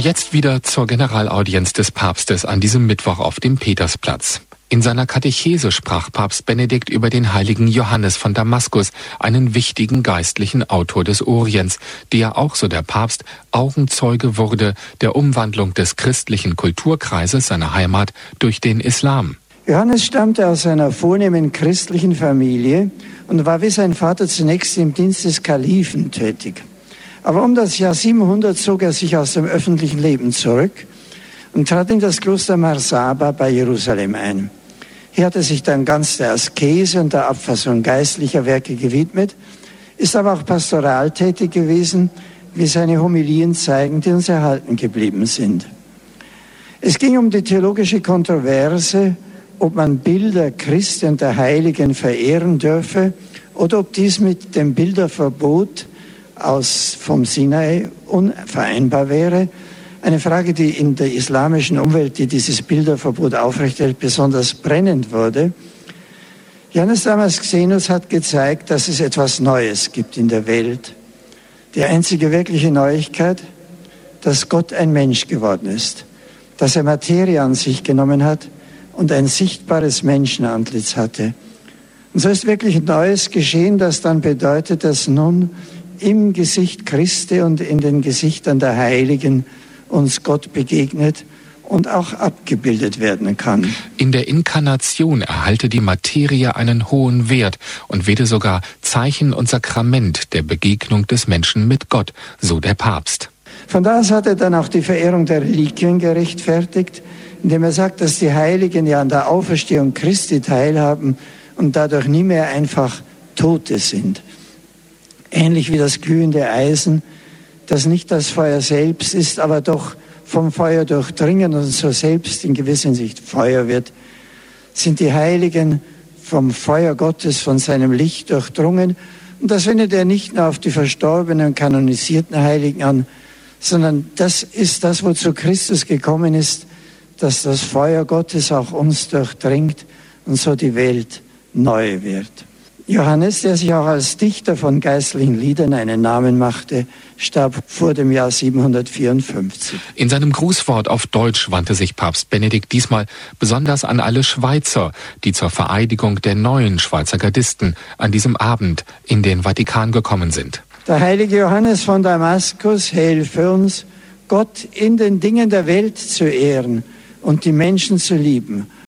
jetzt wieder zur Generalaudienz des Papstes an diesem Mittwoch auf dem Petersplatz. In seiner Katechese sprach Papst Benedikt über den heiligen Johannes von Damaskus, einen wichtigen geistlichen Autor des Orients, der, auch so der Papst, Augenzeuge wurde der Umwandlung des christlichen Kulturkreises seiner Heimat durch den Islam. Johannes stammte aus einer vornehmen christlichen Familie und war wie sein Vater zunächst im Dienst des Kalifen tätig. Aber um das Jahr 700 zog er sich aus dem öffentlichen Leben zurück und trat in das Kloster Marsaba bei Jerusalem ein. Hier hat er sich dann ganz der Askese und der Abfassung geistlicher Werke gewidmet, ist aber auch pastoral tätig gewesen, wie seine Homilien zeigen, die uns erhalten geblieben sind. Es ging um die theologische Kontroverse, ob man Bilder Christi und der Heiligen verehren dürfe oder ob dies mit dem Bilderverbot vom Sinai unvereinbar wäre. Eine Frage, die in der islamischen Umwelt, die dieses Bilderverbot aufrechterhält, besonders brennend wurde. Johannes Damascenus hat gezeigt, dass es etwas Neues gibt in der Welt. Die einzige wirkliche Neuigkeit, dass Gott ein Mensch geworden ist, dass er Materie an sich genommen hat und ein sichtbares Menschenantlitz hatte. Und so ist wirklich Neues geschehen, das dann bedeutet, dass nun im Gesicht Christi und in den Gesichtern der Heiligen uns Gott begegnet und auch abgebildet werden kann. In der Inkarnation erhalte die Materie einen hohen Wert und werde sogar Zeichen und Sakrament der Begegnung des Menschen mit Gott, so der Papst. Von da aus hat er dann auch die Verehrung der Reliquien gerechtfertigt, indem er sagt, dass die Heiligen ja an der Auferstehung Christi teilhaben und dadurch nie mehr einfach Tote sind. Ähnlich wie das glühende Eisen, das nicht das Feuer selbst ist, aber doch vom Feuer durchdringen und so selbst in gewisser Hinsicht Feuer wird, sind die Heiligen vom Feuer Gottes, von seinem Licht durchdrungen. Und das wendet er nicht nur auf die verstorbenen, kanonisierten Heiligen an, sondern das ist das, wozu Christus gekommen ist, dass das Feuer Gottes auch uns durchdringt und so die Welt neu wird. Johannes, der sich auch als Dichter von geistlichen Liedern einen Namen machte, starb vor dem Jahr 754. In seinem Grußwort auf Deutsch wandte sich Papst Benedikt diesmal besonders an alle Schweizer, die zur Vereidigung der neuen Schweizer Gardisten an diesem Abend in den Vatikan gekommen sind. Der heilige Johannes von Damaskus helfe uns, Gott in den Dingen der Welt zu ehren und die Menschen zu lieben